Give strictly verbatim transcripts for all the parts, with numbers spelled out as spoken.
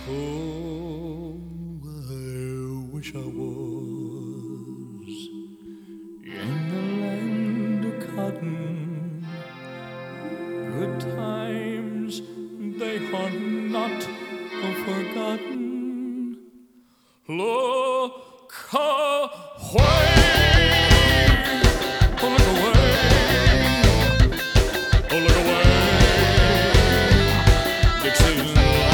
Oh, I wish I was in the land of cotton. Good times they are not forgotten. Look away, oh, look away, oh, look away, Dixieland.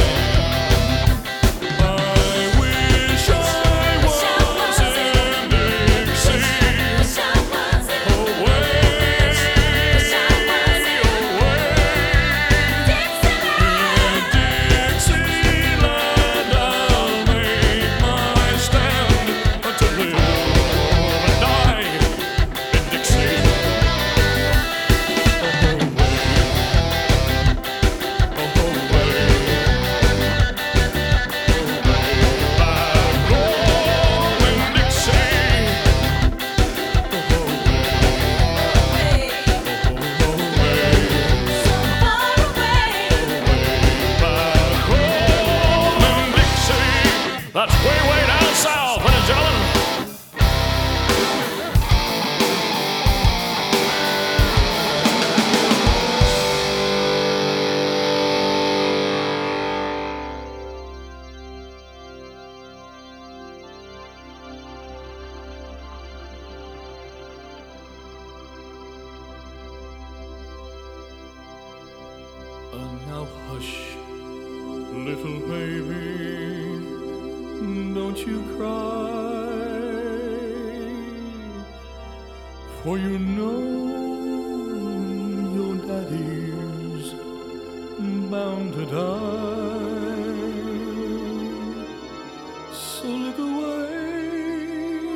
That's way, way down south, ladies and gentlemen. Uh, now hush, little baby. Don't you cry, for you know your daddy's bound to die. So look away,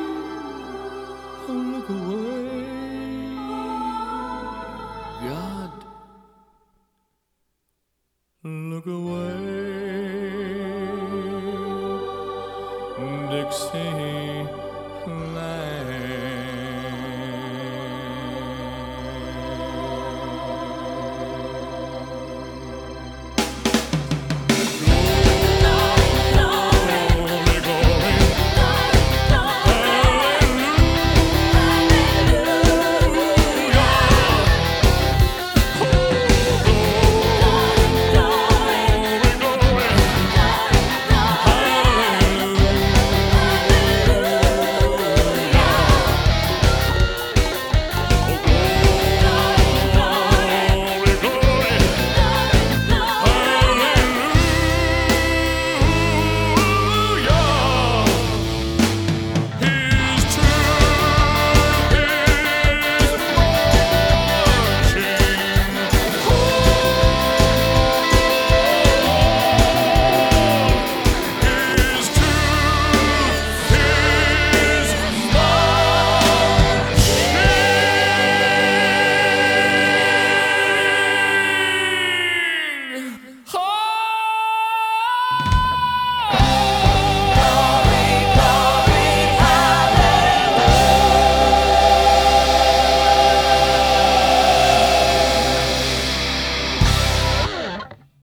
oh look away, God, look away. Dixieland.